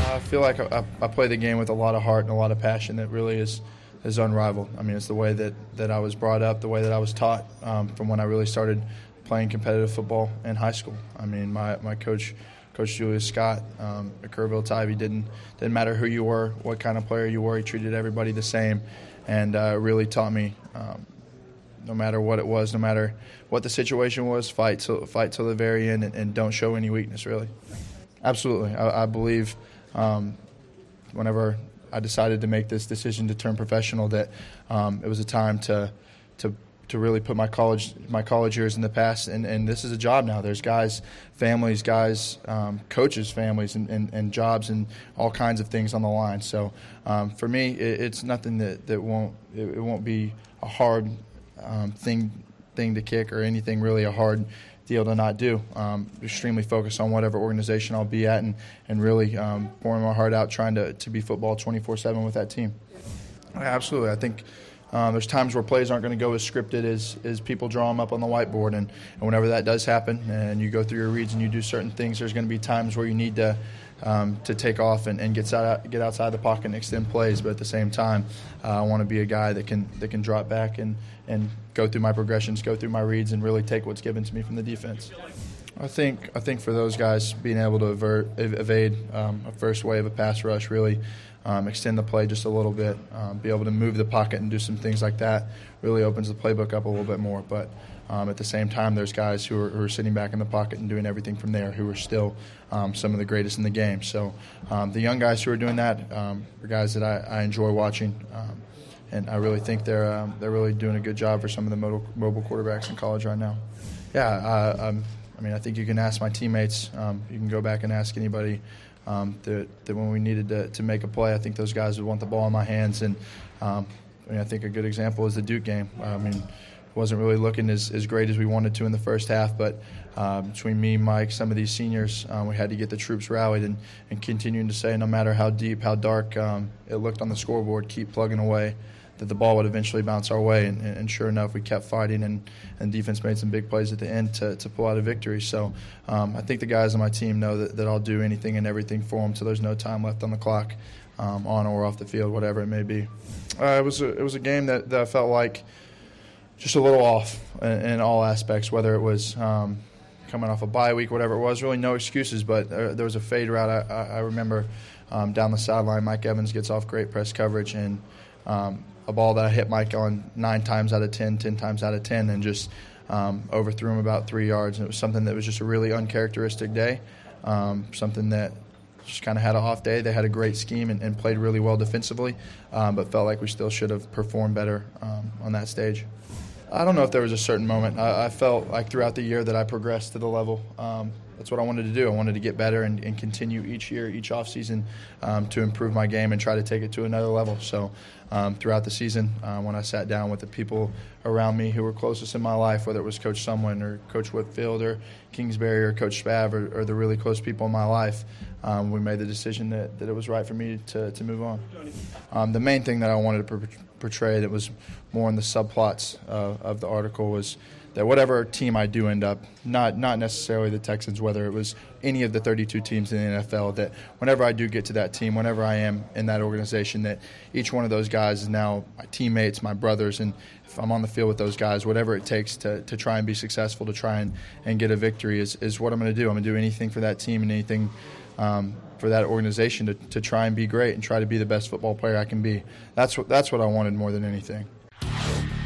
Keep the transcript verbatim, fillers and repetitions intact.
I feel like I, I play the game with a lot of heart and a lot of passion that really is is unrivaled. I mean, it's the way that, that I was brought up, the way that I was taught um, from when I really started playing competitive football in high school. I mean, my, my coach, Coach Julius Scott um, at Kerrville Tivy, didn't didn't matter who you were, what kind of player you were. He treated everybody the same, and uh, really taught me. Um, no matter what it was, no matter what the situation was, fight till fight till the very end, and, and don't show any weakness, really. Absolutely. I, I believe um, whenever I decided to make this decision to turn professional that um, it was a time to to to really put my college my college years in the past, and, and this is a job now. There's guys, families, guys, um, coaches, families, and, and, and jobs, and all kinds of things on the line. So um, for me, it, it's nothing that, that won't it, it won't be a hard Um, thing thing to kick or anything really a hard deal to not do. Um, extremely focused on whatever organization I'll be at, and, and really um, pouring my heart out trying to, to be football twenty-four seven with that team. Absolutely. I think um, there's times where plays aren't going to go as scripted as, as people draw them up on the whiteboard, and, and whenever that does happen and you go through your reads and you do certain things, there's going to be times where you need to Um, to take off and, and get out, get outside the pocket and extend plays, but at the same time, uh, I want to be a guy that can that can drop back and, and go through my progressions, go through my reads, and really take what's given to me from the defense. I think I think for those guys, being able to avert, evade um, a first wave of pass rush, really um, extend the play just a little bit, um, be able to move the pocket and do some things like that, really opens the playbook up a little bit more. But Um, at the same time, there's guys who are, who are sitting back in the pocket and doing everything from there, who are still um, some of the greatest in the game. So um, the young guys who are doing that um, are guys that I, I enjoy watching, um, and I really think they're um, they're really doing a good job for some of the mobile, mobile quarterbacks in college right now. Yeah, I, um, I mean, I think you can ask my teammates. Um, you can go back and ask anybody um, that, that when we needed to, to make a play, I think those guys would want the ball in my hands. And um, I mean, I think a good example is the Duke game. I mean. Wasn't really looking as, as great as we wanted to in the first half, but um, between me, Mike, some of these seniors, um, we had to get the troops rallied and, and continuing to say no matter how deep, how dark um, it looked on the scoreboard, keep plugging away, that the ball would eventually bounce our way. And, and sure enough, we kept fighting, and, and defense made some big plays at the end to, to pull out a victory. So um, I think the guys on my team know that, that I'll do anything and everything for them, so there's no time left on the clock, um, on or off the field, whatever it may be. Uh, it was a, it was a game that, that I felt like just a little off in, in all aspects, whether it was um, coming off a bye week, whatever it was. Really no excuses, but uh, there was a fade route. I, I, I remember um, down the sideline, Mike Evans gets off great press coverage, and um, a ball that I hit Mike on nine times out of ten, ten times out of ten, and just um, overthrew him about three yards. And it was something that was just a really uncharacteristic day, um, something that just kind of had an off day. They had a great scheme and, and played really well defensively, um, but felt like we still should have performed better um, on that stage. I don't know if there was a certain moment. I, I felt like throughout the year that I progressed to the level. Um, that's what I wanted to do. I wanted to get better and, and continue each year, each offseason, um, to improve my game and try to take it to another level. So um, throughout the season, uh, when I sat down with the people around me who were closest in my life, whether it was Coach Sumlin or Coach Whitfield or Kingsbury or Coach Spav or, or the really close people in my life, um, we made the decision that, that it was right for me to, to move on. Um, the main thing that I wanted to portray that was more in the subplots uh, of the article was that whatever team I do end up, not not necessarily the Texans, whether it was any of the thirty-two teams in the N F L, that whenever I do get to that team, whenever I am in that organization, that each one of those guys is now my teammates, my brothers, and if I'm on the field with those guys, whatever it takes to, to try and be successful, to try and, and get a victory is, is what I'm going to do. I'm going to do anything for that team and anything um, for that organization to, to try and be great and try to be the best football player I can be. That's what, that's what I wanted more than anything.